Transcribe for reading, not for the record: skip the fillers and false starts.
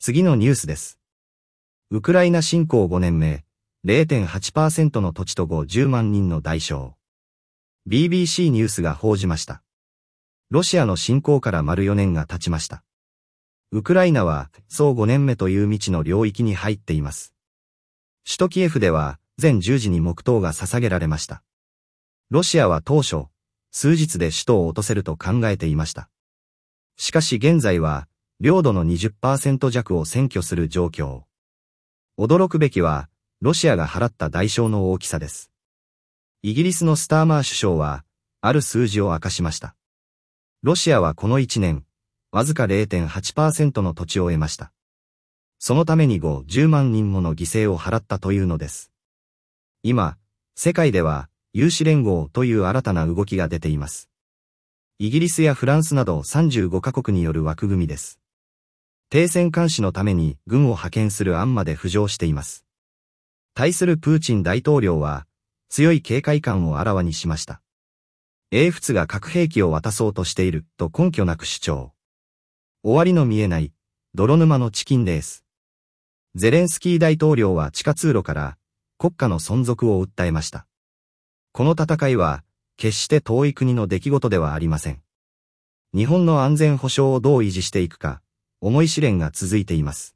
次のニュースです。ウクライナ侵攻5年目、0.8% の土地と50万人の代償。BBC ニュースが報じました。ロシアの侵攻から丸4年が経ちました。ウクライナは、総5年目という未知の領域に入っています。首都キエフでは、全10時に黙祷が捧げられました。ロシアは当初、数日で首都を落とせると考えていました。しかし現在は、領土の 20% 弱を占拠する状況。驚くべきは、ロシアが払った代償の大きさです。イギリスのスターマー首相は、ある数字を明かしました。ロシアはこの1年、わずか 0.8% の土地を得ました。そのために50万人もの犠牲を払ったというのです。今、世界では、有志連合という新たな動きが出ています。イギリスやフランスなど35カ国による枠組みです。停戦監視のために軍を派遣する案まで浮上しています。対するプーチン大統領は、強い警戒感をあらわにしました。英仏が核兵器を渡そうとしていると根拠なく主張。終わりの見えない、泥沼のチキンレース。ゼレンスキー大統領は地下通路から国家の存続を訴えました。この戦いは決して遠い国の出来事ではありません。日本の安全保障をどう維持していくか、重い試練が続いています。